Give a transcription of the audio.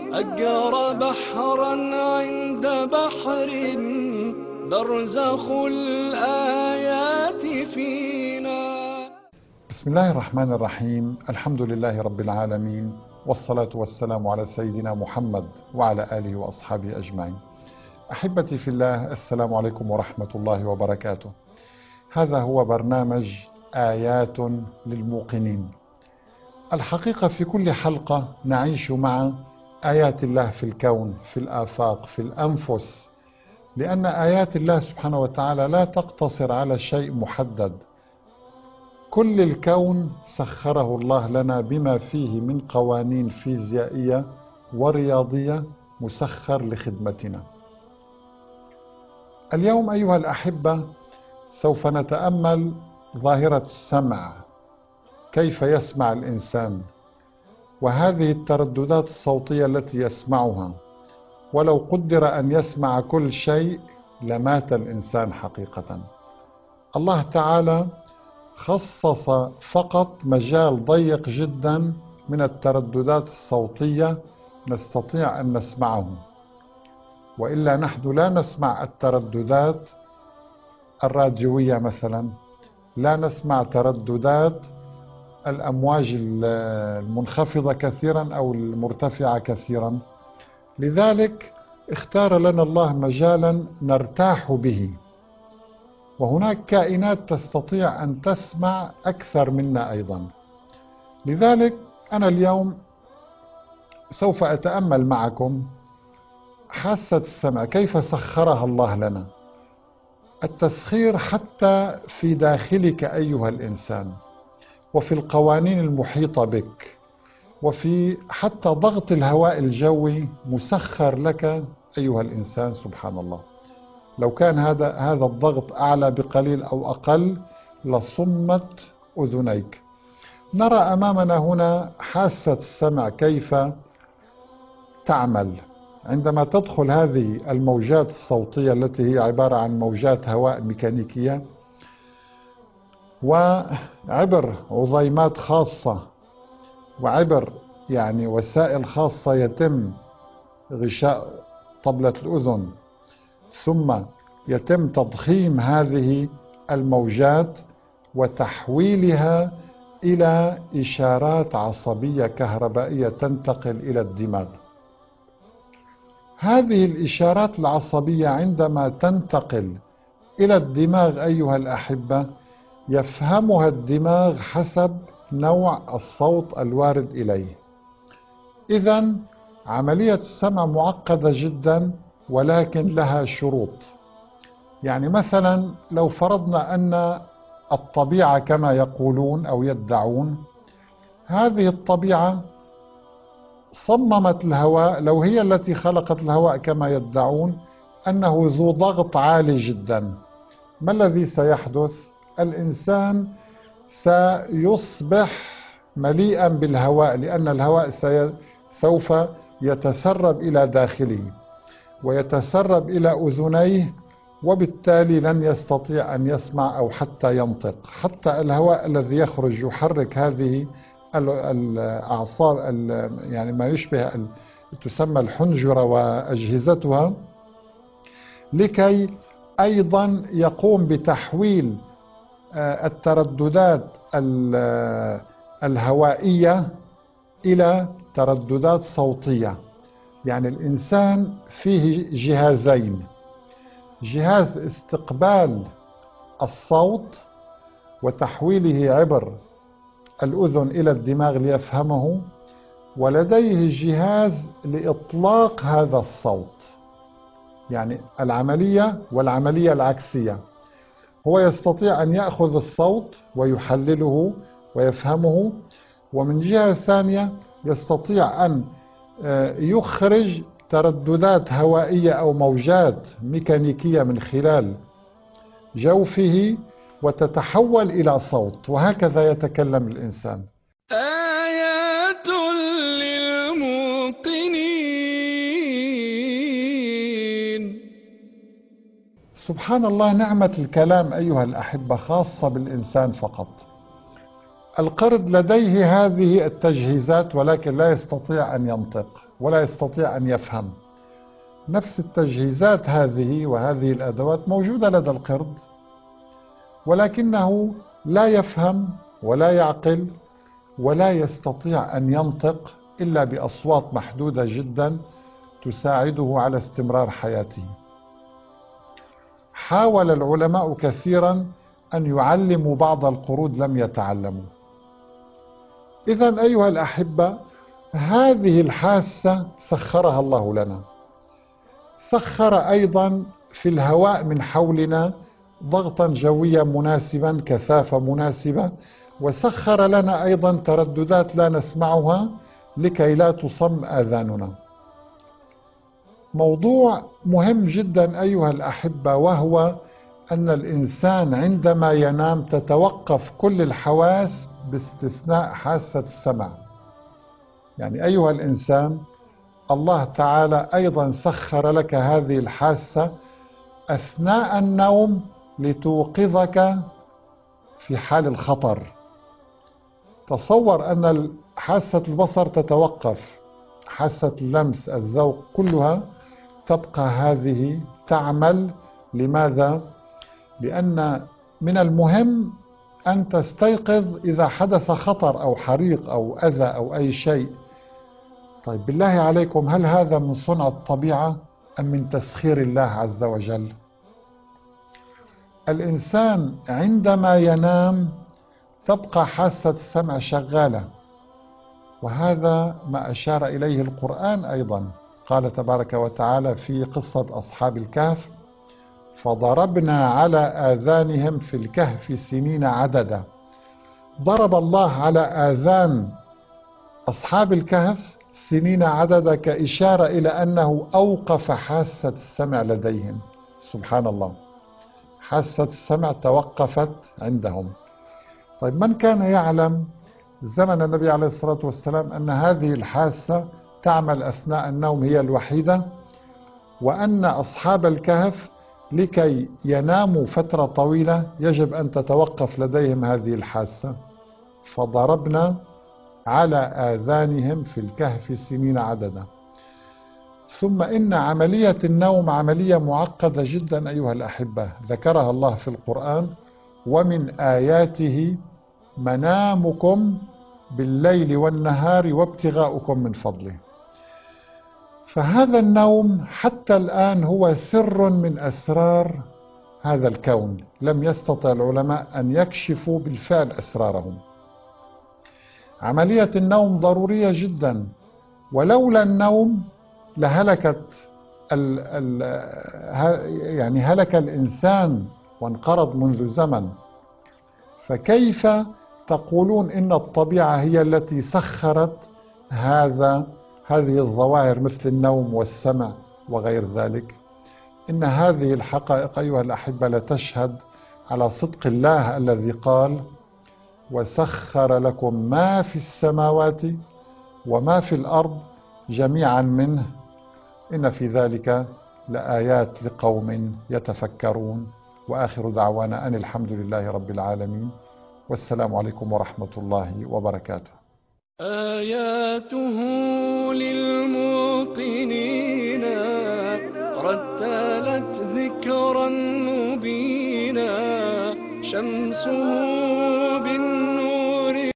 أجرى بحرا عند بحر، برزخ الآيات فينا. بسم الله الرحمن الرحيم. الحمد لله رب العالمين، والصلاة والسلام على سيدنا محمد وعلى آله وأصحابه أجمعين. أحبتي في الله، السلام عليكم ورحمة الله وبركاته. هذا هو برنامج آيات للموقنين. الحقيقة في كل حلقة نعيش مع آيات الله في الكون، في الآفاق، في الأنفس، لأن آيات الله سبحانه وتعالى لا تقتصر على شيء محدد. كل الكون سخره الله لنا بما فيه من قوانين فيزيائية ورياضية مسخر لخدمتنا. اليوم أيها الأحبة سوف نتأمل ظاهرة السمع، كيف يسمع الإنسان، وهذه الترددات الصوتية التي يسمعها. ولو قدر أن يسمع كل شيء لمات الإنسان حقيقة. الله تعالى خصص فقط مجال ضيق جدا من الترددات الصوتية نستطيع أن نسمعه، وإلا نحن لا نسمع الترددات الراديوية مثلا، لا نسمع ترددات الأمواج المنخفضة كثيرا أو المرتفعة كثيرا. لذلك اختار لنا الله مجالا نرتاح به، وهناك كائنات تستطيع أن تسمع أكثر منا أيضا. لذلك أنا اليوم سوف أتأمل معكم حاسة السمع، كيف سخرها الله لنا. التسخير حتى في داخلك أيها الإنسان، وفي القوانين المحيطة بك، وفي حتى ضغط الهواء الجوي مسخر لك أيها الإنسان. سبحان الله، لو كان هذا الضغط أعلى بقليل أو أقل لصمت أذنيك. نرى أمامنا هنا حاسة السمع كيف تعمل. عندما تدخل هذه الموجات الصوتية التي هي عبارة عن موجات هواء ميكانيكية، وعبر عظيمات خاصة وعبر وسائل خاصة يتم غشاء طبلة الأذن، ثم يتم تضخيم هذه الموجات وتحويلها إلى إشارات عصبية كهربائية تنتقل إلى الدماغ. هذه الإشارات العصبية عندما تنتقل إلى الدماغ أيها الأحبة، يفهمها الدماغ حسب نوع الصوت الوارد إليه. إذن عملية السمع معقدة جدا، ولكن لها شروط. مثلا لو فرضنا أن الطبيعة كما يقولون أو يدعون، هذه الطبيعة صممت الهواء، لو هي التي خلقت الهواء كما يدعون أنه ذو ضغط عالي جدا، ما الذي سيحدث؟ الإنسان سيصبح مليئا بالهواء، لأن الهواء سوف يتسرب إلى داخله ويتسرب إلى أذنيه، وبالتالي لن يستطيع أن يسمع أو حتى ينطق. حتى الهواء الذي يخرج يحرك هذه الأعصاب، ما يشبه تسمى الحنجرة وأجهزتها، لكي أيضا يقوم بتحويل الترددات الهوائية إلى ترددات صوتية. الإنسان فيه جهازين: جهاز استقبال الصوت وتحويله عبر الأذن إلى الدماغ ليفهمه، ولديه جهاز لإطلاق هذا الصوت. العملية والعملية العكسية، هو يستطيع أن يأخذ الصوت ويحلله ويفهمه، ومن جهة ثانية يستطيع أن يخرج ترددات هوائية أو موجات ميكانيكية من خلال جوفه وتتحول إلى صوت، وهكذا يتكلم الإنسان. آيات للموقنين. سبحان الله، نعمة الكلام أيها الأحبة خاصة بالإنسان فقط. القرد لديه هذه التجهيزات ولكن لا يستطيع أن ينطق ولا يستطيع أن يفهم. نفس التجهيزات هذه وهذه الأدوات موجودة لدى القرد، ولكنه لا يفهم ولا يعقل ولا يستطيع أن ينطق إلا بأصوات محدودة جدا تساعده على استمرار حياته. حاول العلماء كثيرا أن يعلموا بعض القرود لم يتعلموا. إذن أيها الأحبة، هذه الحاسة سخرها الله لنا. سخر أيضا في الهواء من حولنا ضغطا جويا مناسبا، كثافة مناسبة، وسخر لنا أيضا ترددات لا نسمعها لكي لا تصم آذاننا. موضوع مهم جدا أيها الأحبة، وهو أن الإنسان عندما ينام تتوقف كل الحواس باستثناء حاسة السمع. يعني أيها الإنسان، الله تعالى أيضا سخر لك هذه الحاسة أثناء النوم لتوقظك في حال الخطر. تصور أن حاسة البصر تتوقف، حاسة اللمس، الذوق، كلها تبقى هذه تعمل. لماذا؟ لأن من المهم أن تستيقظ إذا حدث خطر أو حريق أو أذى أو أي شيء. طيب بالله عليكم، هل هذا من صنع الطبيعة أم من تسخير الله عز وجل؟ الإنسان عندما ينام تبقى حاسة السمع شغالة، وهذا ما أشار إليه القرآن أيضا. قال تبارك وتعالى في قصة أصحاب الكهف: فضربنا على آذانهم في الكهف سنين عددا. ضرب الله على آذان أصحاب الكهف سنين عددا كإشارة إلى أنه أوقف حاسة السمع لديهم. سبحان الله، حاسة السمع توقفت عندهم. طيب من كان يعلم زمن النبي عليه الصلاة والسلام أن هذه الحاسة تعمل أثناء النوم هي الوحيدة، وأن أصحاب الكهف لكي يناموا فترة طويلة يجب أن تتوقف لديهم هذه الحاسة؟ فضربنا على آذانهم في الكهف سنين عددا. ثم إن عملية النوم عملية معقدة جدا أيها الأحبة، ذكرها الله في القرآن: ومن آياته منامكم بالليل والنهار وابتغاؤكم من فضله. فهذا النوم حتى الآن هو سر من أسرار هذا الكون، لم يستطع العلماء أن يكشفوا بالفعل أسرارهم. عملية النوم ضرورية جدا، ولولا النوم لهلكت يعني هلك الإنسان وانقرض منذ زمن. فكيف تقولون إن الطبيعة هي التي سخرت هذه الظواهر مثل النوم والسمع وغير ذلك؟ إن هذه الحقائق أيها الأحبة لتشهد على صدق الله الذي قال: وسخر لكم ما في السماوات وما في الأرض جميعا منه إن في ذلك لآيات لقوم يتفكرون. وآخر دعوانا أن الحمد لله رب العالمين، والسلام عليكم ورحمة الله وبركاته. آياته للموقنين رتلت ذكرا مبينا، شمسه بالنهار